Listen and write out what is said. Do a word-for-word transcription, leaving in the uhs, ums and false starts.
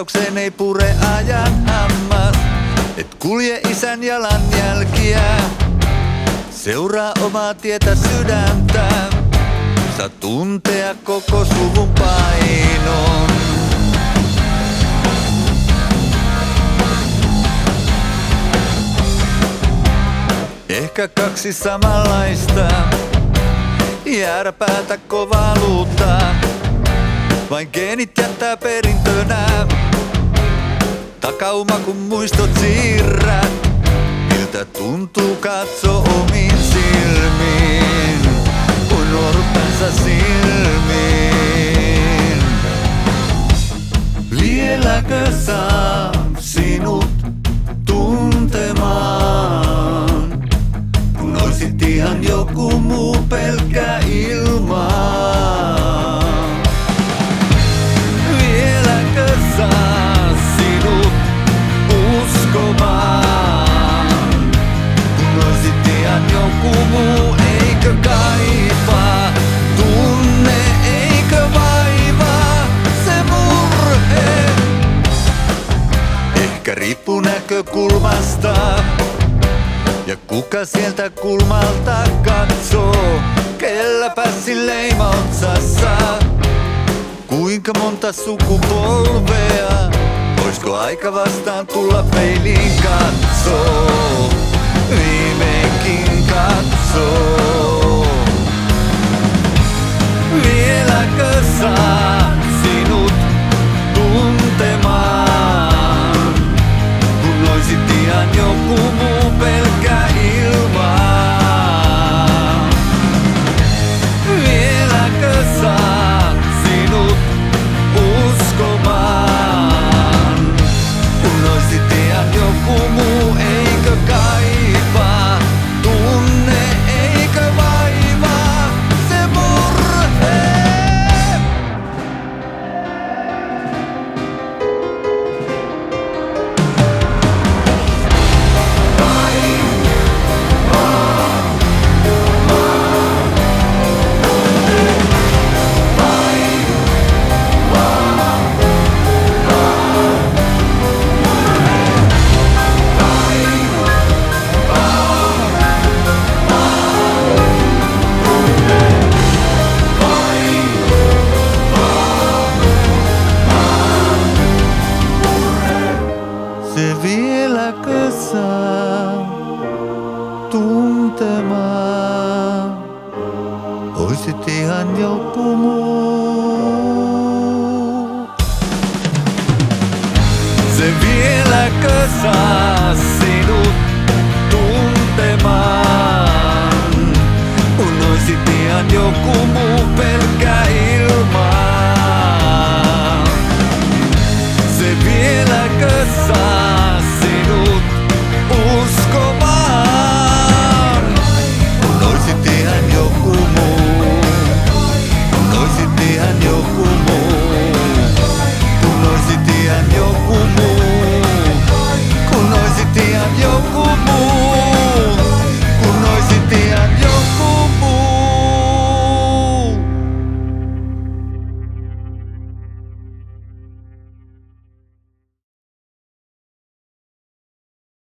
rakkaukseen ei pure ajan hammas. Et kulje isän jalanjälkiä, seuraa omaa tietä sydäntä. Saa tuntea koko suvun painon. Ehkä kaksi samanlaista, jääräpäätä kovaa luuta. Vain geenit jättää perintönä, takauma kun muistot siirrät. Miltä tuntuu katso omiin silmiin, kun nuoruutensa silmiin. Vieläkö saa sinut tuntemaan, kun oisit ihan joku muu pelkkä ilmaa? Vieläkö saa sinut uskomaan, kun oisit ihan joku muu? Eikö kaipaa tunne, eikö vaivaa se murhe? Ehkä riippuu näkökulmasta ja kuka sieltä kulmalta katsoo. Kelläpä leima otsassa, kuinka monta sukupolvea? Oisko aika vastaan tulla peiliin katsoo? Viimeinkin katsoo. Vieläkö saa sinut tuntemaan, kun oisit ihan joku muu pelkkä ilmaa? Vieläkö saa sinut uskomaan, kun oisit ihan joku muu? Eikö kaipaa tunne, eikö vaivaa se murhe? Se vieläkö saa tuntemaan, oisit ihan joku muu. Se vieläkö saa sinut tuntemaan, kun oisit ihan joku muu pelkkä ilmaa. Se vieläkö saa